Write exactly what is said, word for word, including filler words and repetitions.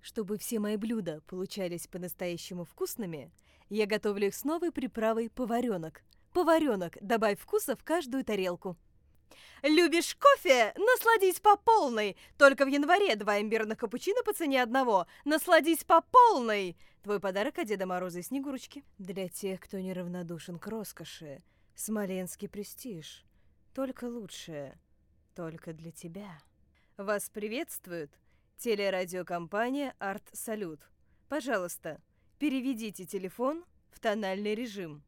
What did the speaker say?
Чтобы все мои блюда получались по-настоящему вкусными, я готовлю их с новой приправой поваренок. Поваренок, добавь вкуса в каждую тарелку. Любишь кофе? Насладись по полной! Только в январе два имбирных капучино по цене одного. Насладись по полной! Твой подарок от Деда Мороза и Снегурочки. Для тех, кто неравнодушен к роскоши, смоленский престиж. Только лучшее. Только для тебя. Вас приветствует телерадиокомпания «Арт Салют». Пожалуйста, переведите телефон в тональный режим.